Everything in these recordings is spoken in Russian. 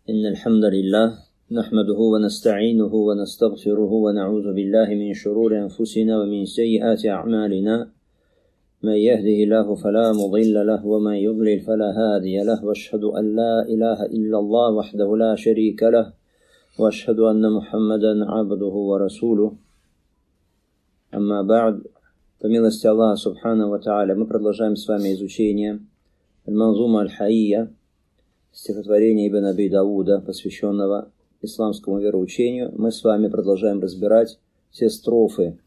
إن الحمد لله نحمده ونستعينه ونستغفره ونعوذ بالله من شرور أنفسنا ومن سيئات أعمالنا من يهده الله فلا مضل له ومن يضلل فلا هادي له وأشهد أن لا إله إلا الله وحده لا شريك له وأشهد أن محمدا عبده ورسوله أما بعد. По милости Аллаха Субхану ва Тааля, мы продолжаем с вами изучение Аль-Манзума Аль-Хаия, стихотворения Ибн Аби Дауда, посвященного исламскому вероучению. Мы с вами продолжаем разбирать все строфы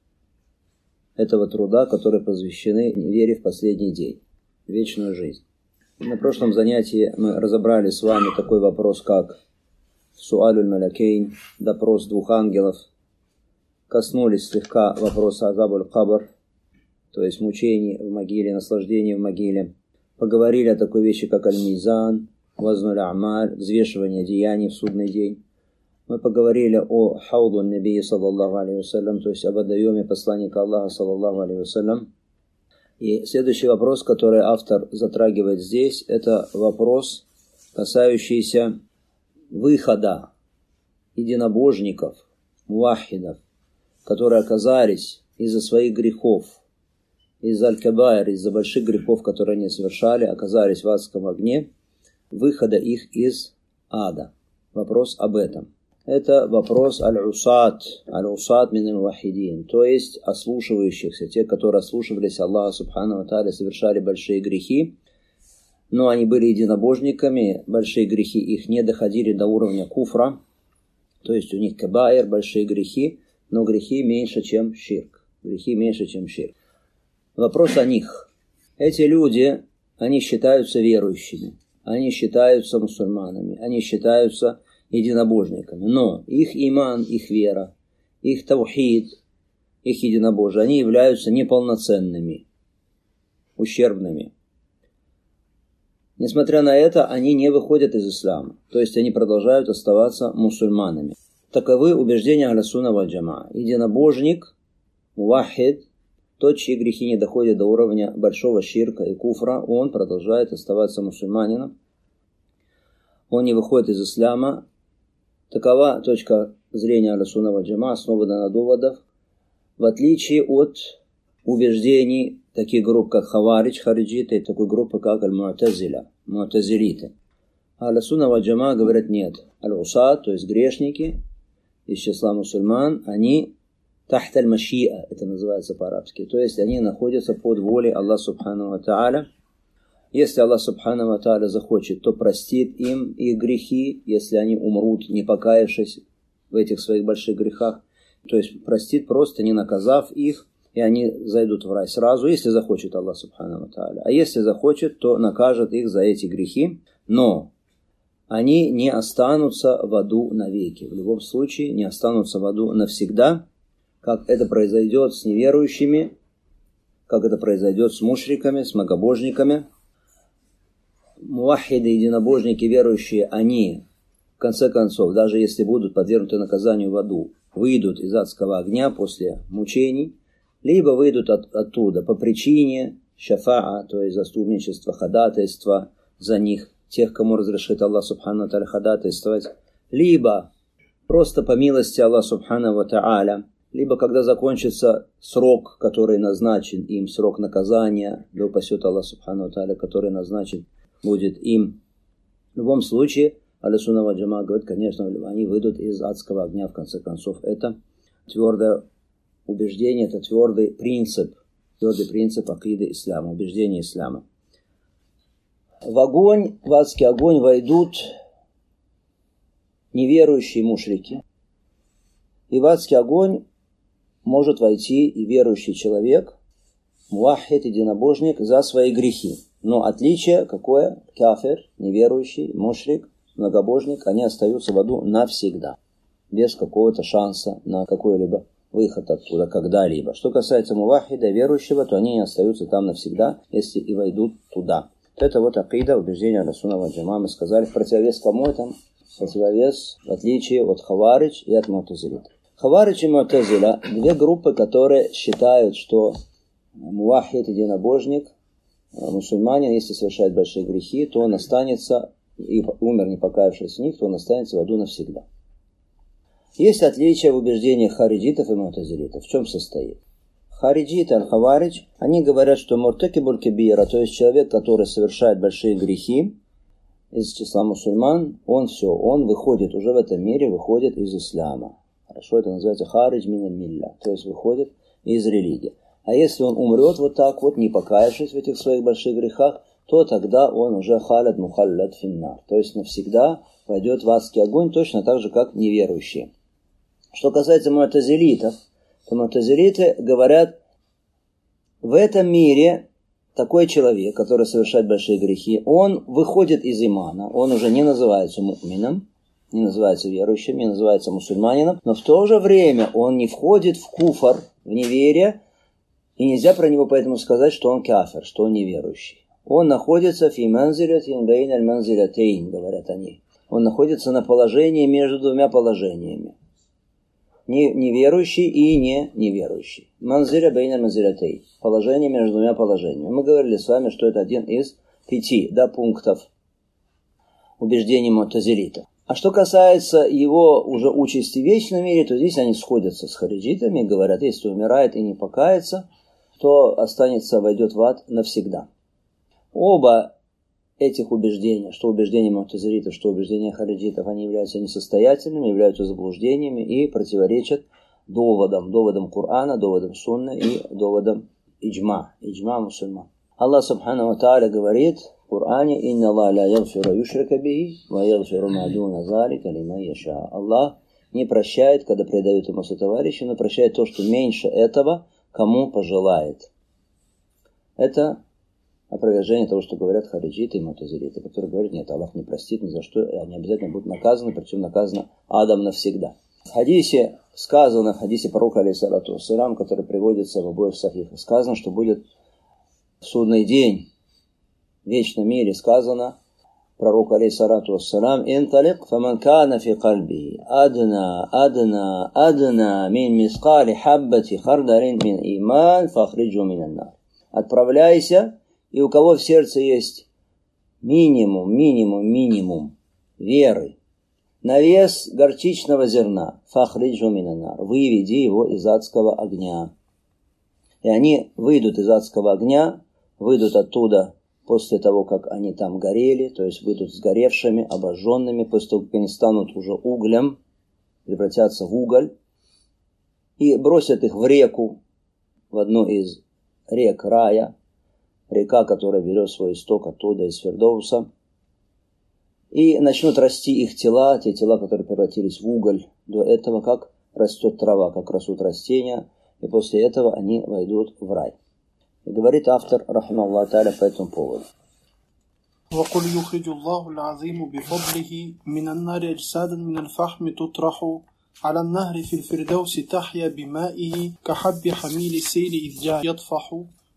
этого труда, которые посвящены вере в последний день, в вечную жизнь. На прошлом занятии мы разобрали с вами такой вопрос, как Суалюль Малякейн, допрос двух ангелов. Коснулись слегка вопроса Азабуль Кабр, то есть мучений в могиле, наслаждений в могиле. Поговорили о такой вещи, как Аль-Мизан, Вазнуль Амаль, взвешивание деяний в судный день. Мы поговорили о Хауду Набии, саллаллаху алейхи вассалям, то есть об водоеме посланника Аллаха, саллаллаху алейхи вассалям. И следующий вопрос, который автор затрагивает здесь, это вопрос, касающийся выхода единобожников, мувахидов, которые оказались из-за своих грехов, из-за аль-кабаир, из-за больших грехов, которые они совершали, оказались в адском огне, выхода их из ада. Вопрос об этом. Это вопрос аль-усат мин аль-вахидин, то есть ослушивающихся, те, которые ослушивались Аллаха Субхану ва Тааля, совершали большие грехи, но они были единобожниками, большие грехи их не доходили до уровня куфра, то есть у них кабаир, большие грехи, но грехи меньше, чем ширк. Грехи меньше, чем ширк. Вопрос о них. Эти люди, они считаются верующими, они считаются мусульманами, они считаются единобожниками. Но их иман, их вера, их таухид, их единобожие, они являются неполноценными, ущербными. Несмотря на это, они не выходят из ислама. То есть они продолжают оставаться мусульманами. Таковы убеждения Ахлю-Сунна валь Джамаа. Единобожник, мувахид, тот, чьи грехи не доходят до уровня большого ширка и куфра, он продолжает оставаться мусульманином. Он не выходит из ислама. Такова точка зрения Ахлю-Сунна валь Джамаа, основана на доводах, в отличие от убеждений таких групп, как Хаваридж, хариджиты, и такой группы, как Аль-Му'тазиля, му'тазилиты. Ахлю-Сунна валь Джамаа говорят нет. Аль-Усат, то есть грешники из числа мусульман, они тахт аль-машиа, это называется по-арабски, то есть они находятся под волей Аллаха Субхану ва Тааля. Если Аллах Субхану ва Тааля захочет, то простит им их грехи, если они умрут, не покаявшись в этих своих больших грехах, то есть простит просто, не наказав их, и они зайдут в рай сразу, если захочет Аллах Субхану ва Тааля. А если захочет, то накажет их за эти грехи, но они не останутся в аду навеки. В любом случае не останутся в аду навсегда, как это произойдет с неверующими, как это произойдет с мушриками, с многобожниками. Мувахиды, единобожники, верующие, они, в конце концов, даже если будут подвергнуты наказанию в аду, выйдут из адского огня после мучений, либо выйдут оттуда по причине шафаа, то есть заступничества, ходатайства за них, тех, кому разрешит Аллах Субхану ва Тааля ходатайствовать, либо просто по милости Аллаха Субхану ва Тааля, либо когда закончится срок, который назначен им, срок наказания, да упасет Аллах Субхану ва Тааля, который назначен будет им. В любом случае, Ахлю-Сунна валь Джамаа говорит, конечно, они выйдут из адского огня, в конце концов. Это твердое убеждение, это твердый принцип акиды ислама, убеждение ислама. В огонь, в адский огонь войдут неверующие мушрики. И в адский огонь может войти и верующий человек, мувахид, единобожник, за свои грехи. Но отличие какое? Кафир, неверующий, мушрик, многобожник, они остаются в аду навсегда, без какого-то шанса на какой-либо выход оттуда когда-либо. Что касается мувахида, верующего, то они не остаются там навсегда, если и войдут туда. Это вот акида, убеждение Ахлю-Сунна валь Джамаа. Мы сказали, в противовес кому это? В противовес, в отличие от Хаваридж и от Му'тазилит. Хаваридж и Му'тазиля – две группы, которые считают, что мувахид, единобожник, мусульманин, если совершает большие грехи, то он останется и умер, не покаявшись в них, то он останется в аду навсегда. Есть отличие в убеждениях хариджитов и му'тазилитов. В чем состоит? Хариджиты, аль-хаваридж, они говорят, что муртакибуль кибира, то есть человек, который совершает большие грехи из числа мусульман, он выходит уже в этом мире, выходит из ислама. Хорошо, это называется харидж мин аль-милля, то есть выходит из религии. А если он умрет вот так вот, не покаявшись в этих своих больших грехах, то тогда он уже халад мухаллад финнар, то есть навсегда пойдет в адский огонь, точно так же, как неверующие. Что касается му'тазилитов, то му'тазилиты говорят, в этом мире такой человек, который совершает большие грехи, он выходит из имана, он уже не называется му'мином, не называется верующим, не называется мусульманином, но в то же время он не входит в куфр, в неверие, и нельзя про него поэтому сказать, что он кафир, что он неверующий. Он находится фи манзилятин бейн аль манзилятейн, говорят они. Он находится на положении между двумя положениями. Неверующий и не неверующий. Манзиля бейн аль манзилятейн. Положение между двумя положениями. Мы говорили с вами, что это один из 5 пунктов убеждений му'тазилита. А что касается его уже участи в вечном мире, то здесь они сходятся с хариджитами и говорят, если умирает и не покается, то останется, войдет в ад навсегда. Оба этих убеждения, что убеждения му'тазилитов, что убеждения хариджитов, они являются несостоятельными, являются заблуждениями и противоречат доводам Корана, доводам Сунны и доводам иджма мусульман. Аллах субхану ва тааля говорит в Коране: «Инна Аллах ла ягфиру юшрика бихи, ва ягфиру ма дуна залика лиман яша». Аллах не прощает, когда предают ему сотоварища, но прощает то, что меньше этого, кому пожелает. Это опровержение того, что говорят хариджиты и му'тазилиты, которые говорят, нет, Аллах не простит ни за что, и они обязательно будут наказаны, причем наказаны адом навсегда. В хадисе сказано, в хадисе пророка, алейхиссалату вассалям, который приводится в обоих сахихах, сказано, что будет в судный день, в вечном мире, сказано пророку, алейхиссалату вассалям: «Инталик фаман кана фи кальби адна мин мискали хаббати хардарин мин иман фахриджу минан нар». Отправляйся, и у кого в сердце есть минимум веры, на вес горчичного зерна, фахриджу минан нар, выведи его из адского огня. И они выйдут из адского огня, выйдут оттуда после того, как они там горели, то есть выйдут сгоревшими, обожженными, после того, как они станут уже углем, превратятся в уголь, и бросят их в реку, в одну из рек рая, река, которая берет свой исток оттуда, из Фирдауса, и начнут расти их тела, те тела, которые превратились в уголь до этого, как растет трава, как растут растения, и после этого они войдут в рай. И говорит автор, рахимахуллах тааля, по этому поводу. وقل يخرج الله العظيم بفضله من النار أجسادا من الفحم تطرح على النهر في الفردوس تحيا بمائه كحب حميل السيل إذ جاء يطفح.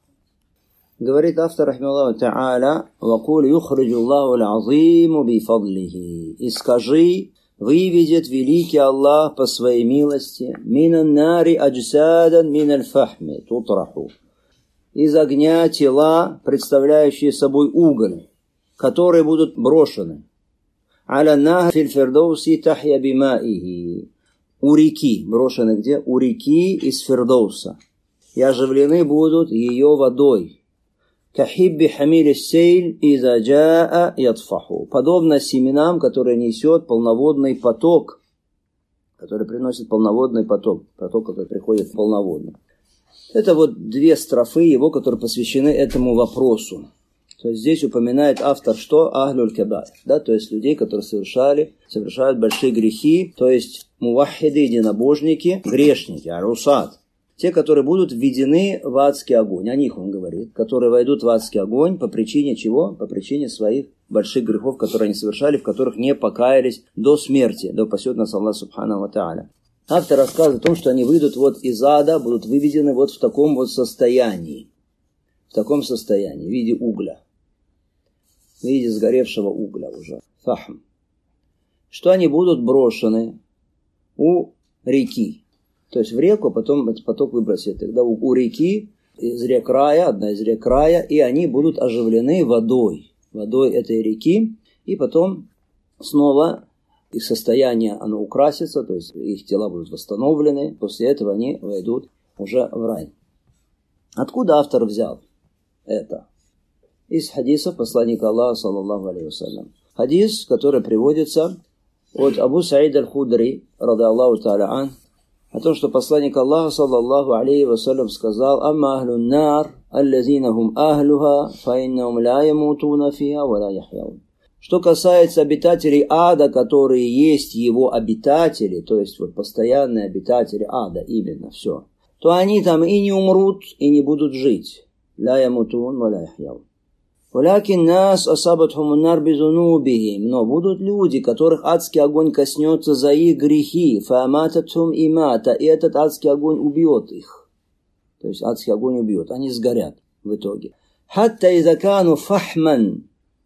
Говорит автор, рахимахуллах тааля, وقل يخرج الله العظيم بفضله. И скажи, выведет великий Аллах по своей милости من النار أجسادا من الفحم تطرح. Из огня тела, представляющие собой уголь, которые будут брошены. «Аля нахр фил фирдауси тахья бимаихи». У реки. Брошены где? У реки из Фирдауса. И оживлены будут ее водой. «Кахибби хамили сейль иза джаа ятфаху». Подобно семенам, которые несет полноводный поток, который приносит полноводный поток. Поток, который приходит полноводный. Это вот 2 строфы его, которые посвящены этому вопросу. То есть здесь упоминает автор, что ахлюль кабаир, да, то есть людей, которые совершают большие грехи, то есть муваххиды, единобожники, грешники, арусат, те, которые будут введены в адский огонь. О них он говорит, которые войдут в адский огонь по причине чего? По причине своих больших грехов, которые они совершали, в которых не покаялись до смерти, да упасет нас Аллах субхану ва тааля. Автор рассказывает о том, что они выйдут вот из ада, будут выведены вот в таком вот состоянии. В таком состоянии, в виде угля. В виде сгоревшего угля уже. Фахм. Что они будут брошены у реки. То есть в реку, потом этот поток выбросит их. Да, у реки, из рек рая, одна из рек рая, и они будут оживлены водой. Водой этой реки. И потом снова их состояние, оно украсится, то есть их тела будут восстановлены. После этого они войдут уже в рай. Откуда автор взял это? Из хадиса посланника Аллаха, саллаллаху алейхи вассалям. Хадис, который приводится от Абу Саид аль-Худри, рады Аллаху та'аля ан, о том, что посланник Аллаха, саллаллаху алейхи вассалям, сказал: «Амма ахлю нар, аллазина хум ахлюха, фаиннахум ла ямутуна фиха, ва ла яхьяун». Что касается обитателей ада, которые есть его обитатели, то есть вот постоянные обитатели ада, именно все, то они там и не умрут, и не будут жить. Ла ямутун, ва ла яхьяун. «Валякин нас асабатхум нар бизунубихим». Но будут люди, которых адский огонь коснется за их грехи. «Фаамататхум имата». И этот адский огонь убьет их. То есть адский огонь убьет. Они сгорят в итоге. «Хатта изакану фахман».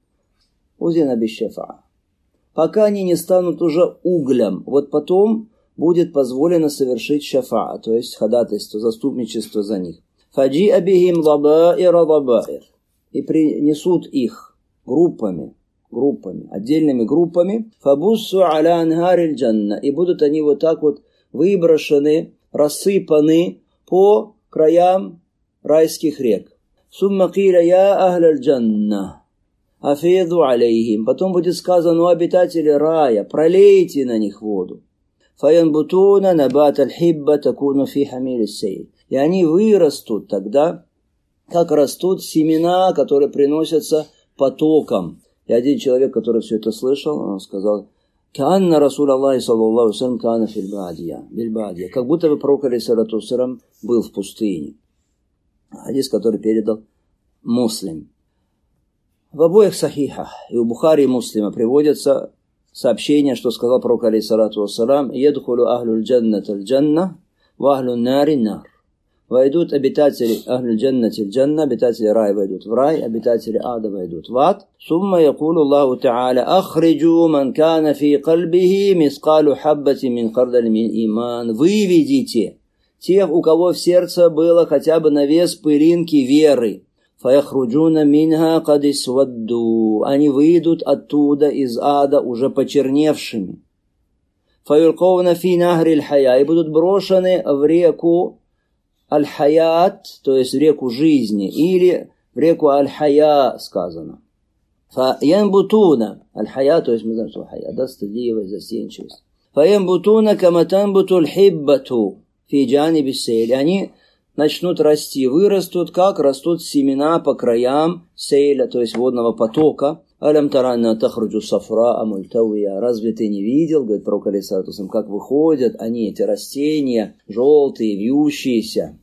Узина бишшафа. Пока они не станут уже углем. Вот потом будет позволено совершить шафа, то есть ходатайство, заступничество за них. «Фаджи абихим лабаира лабаир». И принесут их группами, отдельными группами, фабуссу аля ангариль джанна, и будут они вот так вот выброшены, рассыпаны по краям райских рек. Сумма киля я ахляль джанна, афиду алейхим. Потом будет сказано: обитатели рая, пролейте на них воду. Фаянбутуна набат аль-хибба такуну фи хамиль сейл. И они вырастут тогда, как растут семена, которые приносятся потоком. И один человек, который все это слышал, он сказал: «Каанна Расул Аллахи саллаллаху алейхи ва саллям каана фил бадия». Как будто бы пророк алейхиссалату вассалям был в пустыне. Хадис, который передал Муслим. В обоих сахихах, и у Бухари и Муслима, приводятся сообщения, что сказал пророк алейхиссалату вассалям: «Ядхулу ахлюль джанната аль-джанна, ва ахлюн нари нар». Войдут обитатели ахлюль джаннати аль-джанна, обитатели рая войдут в рай, обитатели ада войдут в ад. Сумма якулу Аллаху та'аля: ахриджу ман кана фи кальбихи мискалу хаббати мин хардаль мин иман. Выведите тех, у кого в сердце было хотя бы на вес пылинки веры. Фаяхруджуна минха кад исвадду. Они выйдут оттуда, из ада, уже почерневшими. Фаюлковна фи нахриль хая. И будут брошены в реку Аль-Хаят, то есть в реку жизни, или в реку Аль-Хая сказано. Фаянбутуна. Аль-Хая, то есть мы знаем, что Хая, да, стыдливость, застенчивость. Фаянбутуна каматанбуту аль-хиббату фи джаниби сейли. Они начнут расти, вырастут, как растут семена по краям сейля, то есть водного потока. Алям таранна тахруджу сафра амультавия. Разве ты не видел, говорит пророк алейхиссалату вассалям, как выходят они, эти растения, желтые, вьющиеся.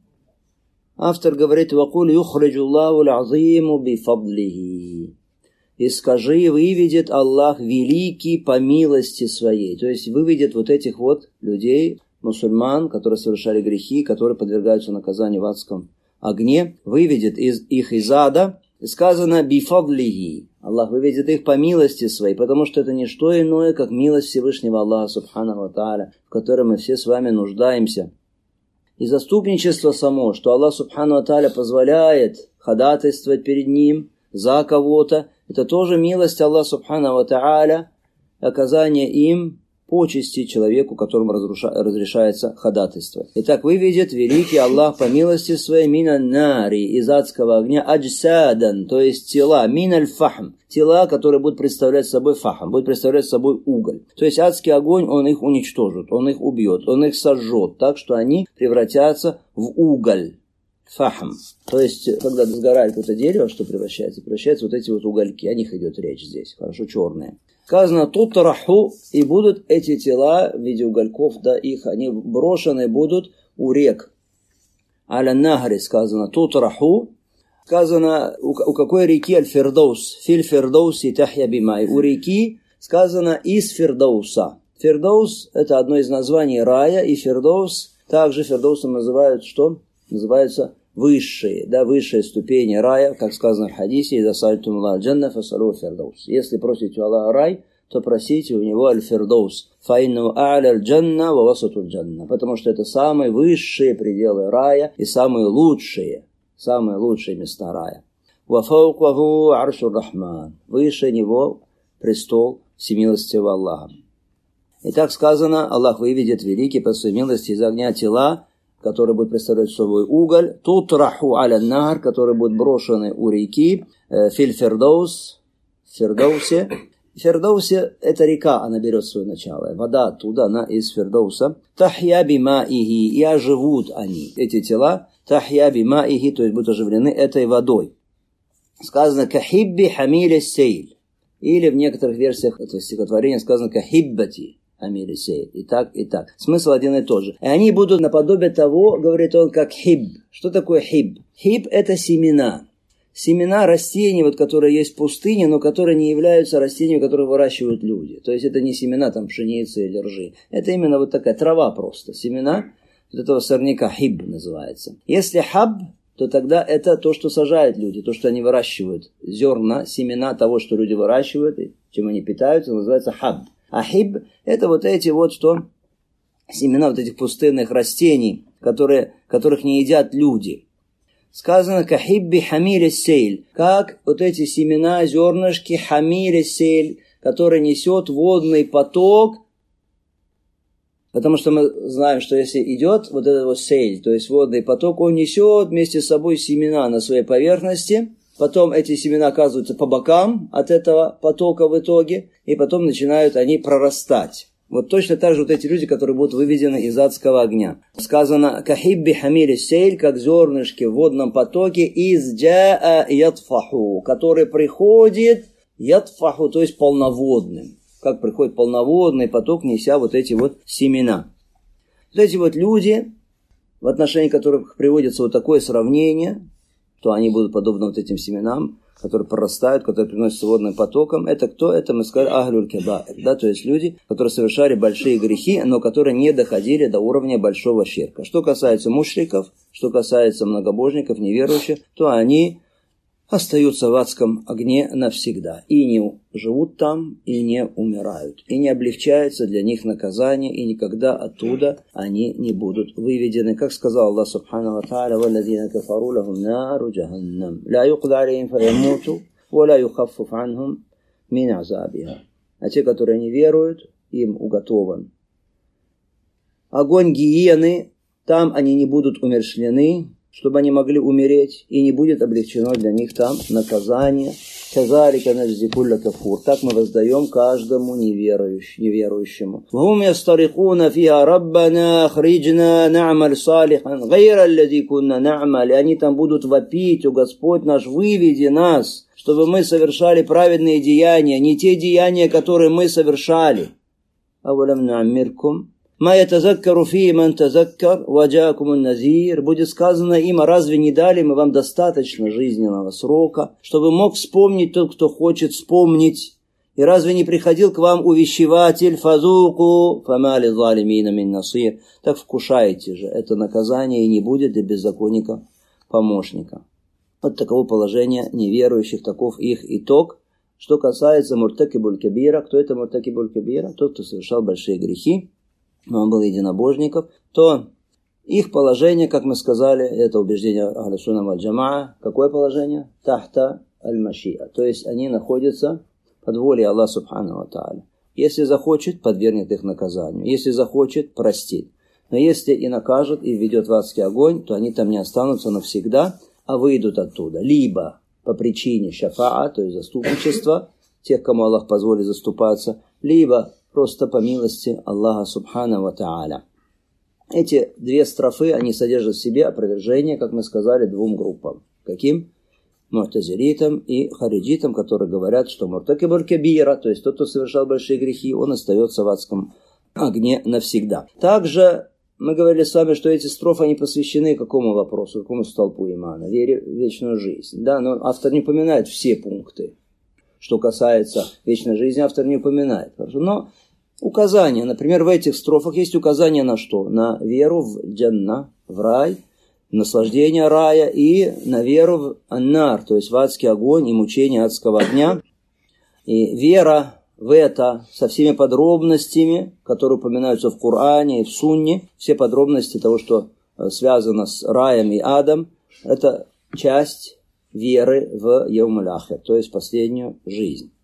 Автор говорит: «Вакуль юхриджу Аллаху аль-азиму бифадлихи». И скажи: выведет Аллах великий по милости своей. То есть выведет вот этих вот людей, мусульман, которые совершали грехи, которые подвергаются наказанию в адском огне, выведет их из ада. И сказано: бифадлихи. Аллах выведет их по милости своей, потому что это не что иное, как милость Всевышнего Аллаха, субханаху ва тааля, в которой мы все с вами нуждаемся. И заступничество само, что Аллах субхану ва тааля позволяет ходатайствовать перед Ним за кого-то, это тоже милость Аллаха субхану ва тааля, оказание им почести человеку, которому разрешается ходатайство. Итак, выведет великий Аллах по милости своей минан нари, из адского огня, аджсадан, то есть тела, миналь фахм, тела, которые будут представлять собой фахм, будут представлять собой уголь. То есть адский огонь, он их уничтожит, он их убьет, он их сожжет, так что они превратятся в уголь. Фахм. То есть, когда сгорает какое-то дерево, что превращается? Превращаются вот эти вот угольки, о них идет речь здесь, хорошо, черные. Сказано: тутраху, и будут эти тела в виде угольков, да, их, они брошены будут у рек. Аля нахри сказано: тутраху. Сказано, у какой реки? Аль-Фирдаус. Филь Фирдауси тахья бимай. У реки сказано: из Фирдауса. Фирдаус — это одно из названий рая, и Фирдаус, также Фирдаусом называют что? Называются высшие, да, высшие ступени рая, как сказано в хадисе: «Иза сальтум Аллах джанна фасалу фирдаус». Если просите у Аллаха рай, то просите у него аль-фирдаус. Фаинну а'ля аль-джанна ва васату аль-джанна. Потому что это самые высшие пределы рая и самые лучшие места рая. Ва фаукаху аршур рахман. Выше него престол всемилостивого Аллаха. И так сказано, Аллах выведет великий по своей милости из огня тела, которые будут представлять собой уголь, тутраху аля нар, которые будут брошены у реки, филь фердоус, в Фердоусе. В Фердоусе это река, она берет свое начало. Вода оттуда, она из Фердоуса. Тахья бимаихи, и оживут они, эти тела. Тахья бимаихи, то есть будут оживлены этой водой. Сказано кахибби хамиле сейль. Или в некоторых версиях этого стихотворения сказано кахиббати хамиле сейль. И так, и так. Смысл один и тот же. И они будут наподобие того, говорит он, как хиб. Что такое хиб? Хиб это семена. Семена растений, вот, которые есть в пустыне, но которые не являются растениями, которые выращивают люди. То есть это не семена там пшеницы или ржи. Это именно вот такая трава просто. Семена вот этого сорняка хиб называется. Если хаб, то тогда это то, что сажают люди, то, что они выращивают. Зерна, семена того, что люди выращивают, и чем они питаются, называется хаб. А хиб это вот эти вот что? Семена вот этих пустынных растений, которых не едят люди. Сказано кахибби хамиле сейль, как вот эти семена, зернышки хамиле сейль, которые несет водный поток, потому что мы знаем, что если идет вот этот вот сейль, то есть водный поток, он несет вместе с собой семена на своей поверхности, потом эти семена оказываются по бокам от этого потока в итоге, и потом начинают они прорастать. Вот точно так же вот эти люди, которые будут выведены из адского огня. Сказано, кахибби хамили сейль, как зернышки в водном потоке, из джаа ятфаху, который приходит ятфаху, то есть полноводным. Как приходит полноводный поток, неся вот эти вот семена. Вот эти вот люди, в отношении которых приводится вот такое сравнение, то они будут подобны вот этим семенам, которые прорастают, которые приносятся водным потоком. Это кто? Это мы сказали ахлюль кабаир, да, то есть люди, которые совершали большие грехи, но которые не доходили до уровня большого ширка. Что касается мушриков, что касается многобожников, неверующих, то они остаются в адском огне навсегда. И не живут там, и не умирают. И не облегчается для них наказание, и никогда оттуда они не будут выведены. Как сказал Аллах Субхану ва Тааля, «Валладзина кафару лахум нару джаханнам, ла юқда алейхим фаямуту, ва ла юхаффаф анхум мин азабиха». А те, которые не веруют, им уготован огонь гиены, там они не будут умерщвлены, чтобы они могли умереть, и не будет облегчено для них там наказание. Казалика наджзи кулля кафур. Так мы воздаем каждому неверующему. Вхум ястарикуна фиха раббана ахриджна на'маль салихан гайра алладзи кунна на'маль. Они там будут вопить: о Господь наш, выведи нас, чтобы мы совершали праведные деяния, не те деяния, которые мы совершали. Авалам на'аммиркум ма ятазаккару фии ман тазаккар ваджаакумун назир. Будет сказано им: а разве не дали мы вам достаточно жизненного срока, чтобы мог вспомнить тот, кто хочет вспомнить? И разве не приходил к вам увещеватель? Фазуку фама лизалимина мин насир. Так вкушайте же это наказание, и не будет для беззаконника помощника. Вот таково положение неверующих, таков их итог. Что касается муртакибуль кабира, кто это муртакибуль кабира? Тот, кто совершал большие грехи, но он был единобожников, то их положение, как мы сказали, это убеждение Ахлю Сунна валь Джамаа. Какое положение? Тахта аль-машиа. То есть они находятся под волей Аллаха Субхану ва Тааля. Если захочет, подвергнет их наказанию. Если захочет, простит. Но если и накажет, и введет в адский огонь, то они там не останутся навсегда, а выйдут оттуда. Либо по причине шафаа, то есть заступничества, тех, кому Аллах позволит заступаться, либо просто по милости Аллаха Субхану ва Тааля. Эти две строфы, они содержат в себе опровержение, как мы сказали, двум группам. Каким? Му'тазилитам и хариджитам, которые говорят, что муртакибуль кабира, то есть тот, кто совершал большие грехи, он остается в адском огне навсегда. Также мы говорили с вами, что эти строфы, они посвящены какому вопросу, какому столпу имана? Вере в вечную жизнь. Да, но автор не упоминает все пункты. Что касается вечной жизни, автор не упоминает. Но указания, например, в этих строфах есть указания на что? На веру в джанна, в рай, наслаждение рая, и на веру в аннар, то есть в адский огонь и мучение адского огня. И вера в это со всеми подробностями, которые упоминаются в Коране и в Сунне, все подробности того, что связано с раем и адом, это часть веры в Яумуль Ахир, то есть последнюю жизнь.